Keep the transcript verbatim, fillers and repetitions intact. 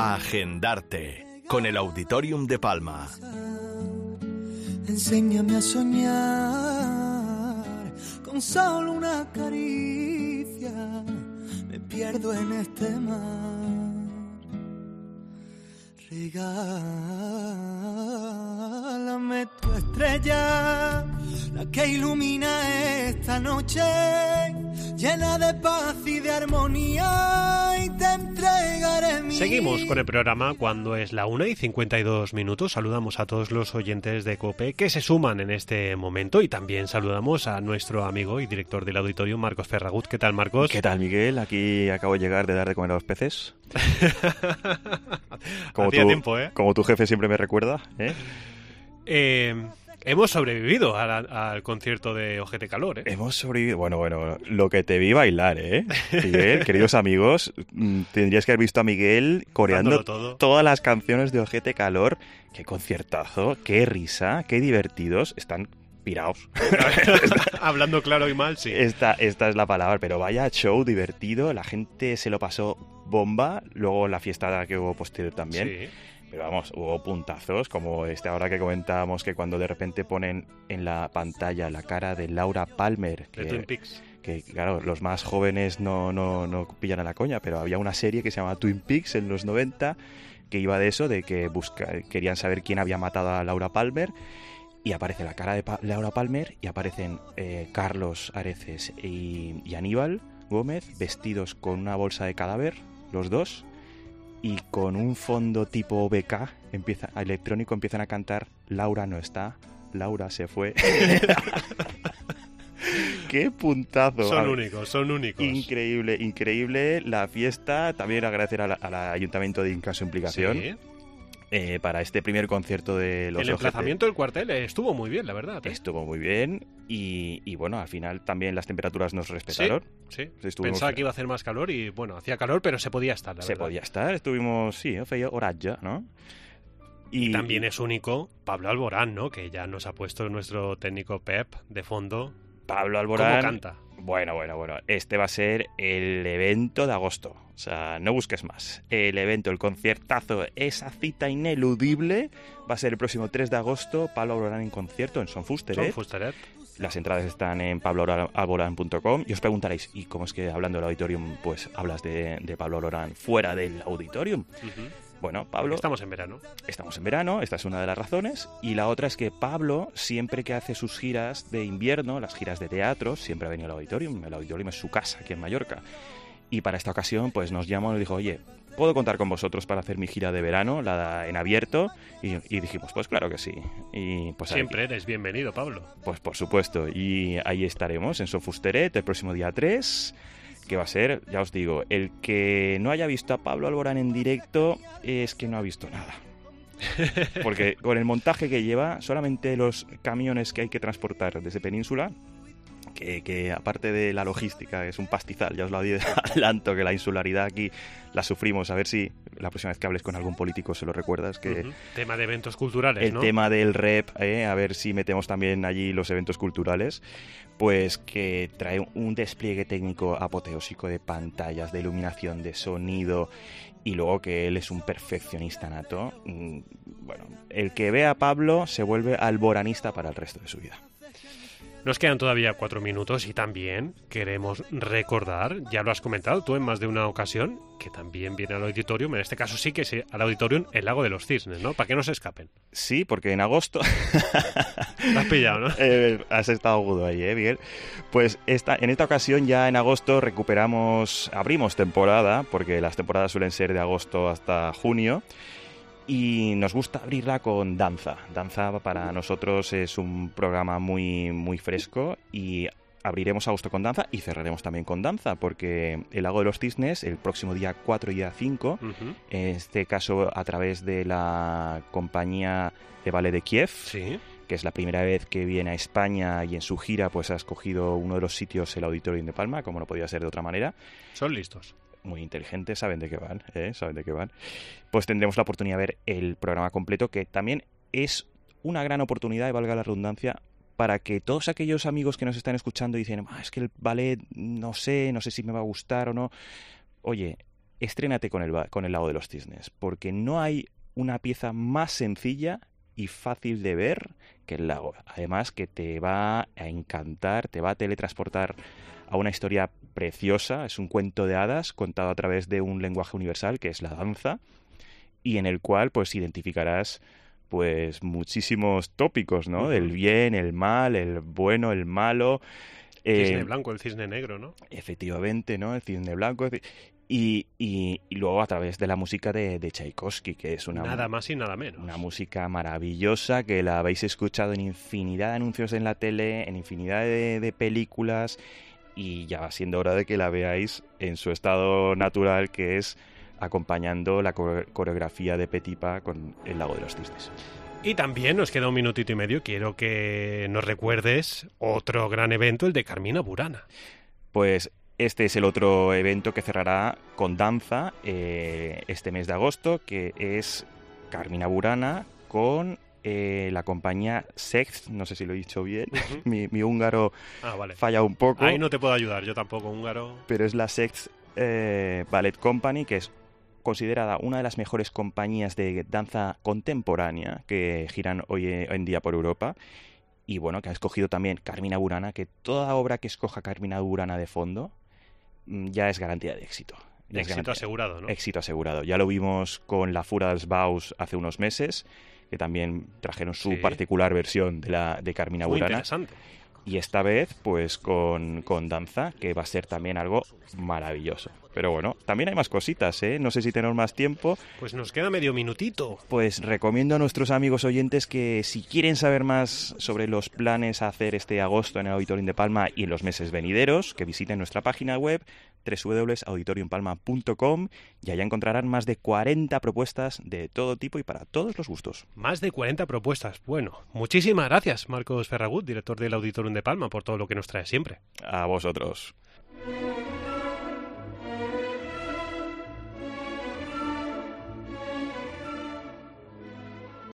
Agendarte con el Auditorium de Palma. Enséñame a soñar con solo una caricia. Me pierdo en este mar. Regálame tu estrella, la que ilumina esta noche, llena de paz y de armonía, y te entregaré mi... Seguimos con el programa cuando es la una y cincuenta y dos minutos. Saludamos a todos los oyentes de COPE que se suman en este momento y también saludamos a nuestro amigo y director del auditorio, Marcos Ferragut. ¿Qué tal, Marcos? ¿Qué tal, Miguel? Aquí acabo de llegar de dar de comer a los peces. Como Hacía tu, tiempo, ¿eh? Como tu jefe siempre me recuerda, ¿eh? Eh... Hemos sobrevivido a la, al concierto de Ojete Calor, ¿eh? Hemos sobrevivido. Bueno, bueno, lo que te vi bailar, ¿eh? Miguel, queridos amigos, tendrías que haber visto a Miguel coreando todas las canciones de Ojete Calor. Qué conciertazo, qué risa, qué divertidos. Están piraos. Hablando claro y mal, sí. Esta, esta es la palabra, pero vaya show divertido. La gente se lo pasó bomba. Luego la fiesta que hubo posterior también. Sí. Pero vamos, hubo puntazos, como este ahora que comentábamos, que cuando de repente ponen en la pantalla la cara de Laura Palmer, que, de Twin Peaks, que claro, los más jóvenes no, no, no pillan a la coña, pero había una serie que se llamaba Twin Peaks en los noventa, que iba de eso, de que busca, querían saber quién había matado a Laura Palmer, y aparece la cara de pa- Laura Palmer, y aparecen eh, Carlos Areces y, y Aníbal Gómez, vestidos con una bolsa de cadáver, los dos, y con un fondo tipo B K empieza, electrónico empiezan a cantar Laura no está, Laura se fue. ¡Qué puntazo! Son únicos, son únicos. Increíble, increíble la fiesta. También agradecer al, al Ayuntamiento de Inca su implicación. Sí. Eh, para este primer concierto de los El emplazamiento del cuartel estuvo muy bien, la verdad, ¿eh? Estuvo muy bien y, y bueno, al final también las temperaturas nos respetaron. Sí, sí. Estuvimos... Pensaba que iba a hacer más calor y bueno, hacía calor, pero se podía estar, la Se verdad. podía estar, estuvimos, sí, feia horatge, ¿no? Y, y también es único Pablo Alborán, ¿no? Que ya nos ha puesto nuestro técnico Pep de fondo. Pablo Alborán. ¿Cómo canta? Bueno, bueno, bueno. Este va a ser el evento de agosto. O sea, no busques más. El evento, el conciertazo, esa cita ineludible va a ser el próximo tres de agosto. Pablo Alborán en concierto en Son Fusteret. Son Fusteret. Las entradas están en pablo alborán punto com y os preguntaréis, ¿y cómo es que hablando del auditorium pues hablas de, de Pablo Alborán fuera del auditorium? Uh-huh. Bueno, Pablo... Estamos en verano. Estamos en verano, esta es una de las razones. Y la otra es que Pablo, siempre que hace sus giras de invierno, las giras de teatro, siempre ha venido al auditorium. El auditorium es su casa aquí en Mallorca. Y para esta ocasión pues nos llamó y nos dijo, oye, ¿puedo contar con vosotros para hacer mi gira de verano, la en abierto? Y, y dijimos, pues claro que sí. Y pues siempre ahí, eres bienvenido, Pablo. Pues por supuesto. Y ahí estaremos en Son Fusteret el próximo día tres, que va a ser, ya os digo, el que no haya visto a Pablo Alborán en directo es que no ha visto nada. Porque con el montaje que lleva, solamente los camiones que hay que transportar desde Península, que, que aparte de la logística es un pastizal, ya os lo adelanto, que la insularidad aquí la sufrimos. A ver si la próxima vez que hables con algún político se lo recuerdas, que uh-huh. Tema de eventos culturales, el ¿no? tema del rep, eh, a ver si metemos también allí los eventos culturales, pues que trae un despliegue técnico apoteósico de pantallas, de iluminación, de sonido, y luego que él es un perfeccionista nato. Bueno, el que ve a Pablo se vuelve alboranista para el resto de su vida. Nos quedan todavía cuatro minutos y también queremos recordar, ya lo has comentado tú en más de una ocasión, que también viene al auditorium, en este caso sí que es al auditorium el Lago de los Cisnes, ¿no? Para que no se escapen. Sí, porque en agosto... Lo has pillado, ¿no? eh, has estado agudo ahí, ¿eh, Miguel? Pues esta, en esta ocasión ya en agosto recuperamos, abrimos temporada, porque las temporadas suelen ser de agosto hasta junio, y nos gusta abrirla con danza. Danza para nosotros es un programa muy, muy fresco y abriremos agosto con danza y cerraremos también con danza, porque el Lago de los Cisnes, el próximo día cuatro y día cinco, uh-huh. en este caso a través de la compañía de ballet de Kiev, sí, que es la primera vez que viene a España y en su gira pues ha escogido uno de los sitios, el Auditorium de Palma, como no podía ser de otra manera. Son listos. Muy inteligentes, saben de qué van, ¿eh? Saben de qué van. Pues tendremos la oportunidad de ver el programa completo, que también es una gran oportunidad, y valga la redundancia, para que todos aquellos amigos que nos están escuchando y dicen, ah, es que el ballet no sé, no sé si me va a gustar o no. Oye, estrénate con el, con el Lago de los Cisnes, porque no hay una pieza más sencilla y fácil de ver que el lago. Además que te va a encantar, te va a teletransportar a una historia preciosa. Es un cuento de hadas contado a través de un lenguaje universal que es la danza, y en el cual pues identificarás pues muchísimos tópicos, ¿no? Uh-huh. Del bien, el mal, el bueno, el malo. El cisne eh, blanco, el cisne negro, ¿no? Efectivamente, ¿no? El cisne blanco. Y, y, y luego a través de la música de, de Tchaikovsky, que es una... Nada más y nada menos. Una música maravillosa que la habéis escuchado en infinidad de anuncios en la tele, en infinidad de, de películas, y ya va siendo hora de que la veáis en su estado natural, que es acompañando la coreografía de Petipa con El Lago de los Cisnes. Y también nos queda un minutito y medio. Quiero que nos recuerdes otro gran evento, el de Carmina Burana. Pues este es el otro evento que cerrará con danza eh, este mes de agosto, que es Carmina Burana con eh, la compañía Sext, no sé si lo he dicho bien, uh-huh. mi, mi húngaro ah, vale. falla un poco. Ahí no te puedo ayudar, yo tampoco húngaro. Pero es la Sext eh, Ballet Company, que es considerada una de las mejores compañías de danza contemporánea que giran hoy en día por Europa. Y bueno, que ha escogido también Carmina Burana, que toda obra que escoja Carmina Burana de fondo ya es garantía de éxito. Ya éxito garantía, asegurado, ¿no? Éxito asegurado. Ya lo vimos con la Fura dels Baus hace unos meses, que también trajeron su sí. particular versión de la de Carmina Muy Burana. Interesante. Y esta vez, pues con, con danza, que va a ser también algo maravilloso. Pero bueno, también hay más cositas, ¿eh? No sé si tenemos más tiempo. Pues nos queda medio minutito. Pues recomiendo a nuestros amigos oyentes que si quieren saber más sobre los planes a hacer este agosto en el Auditorium de Palma y en los meses venideros, que visiten nuestra página web doble u doble u doble u punto auditorium palma punto com, y allá encontrarán más de cuarenta propuestas de todo tipo y para todos los gustos. Más de cuarenta propuestas. Bueno, muchísimas gracias, Marcos Ferragut, director del Auditorium de Palma, por todo lo que nos trae siempre. A vosotros.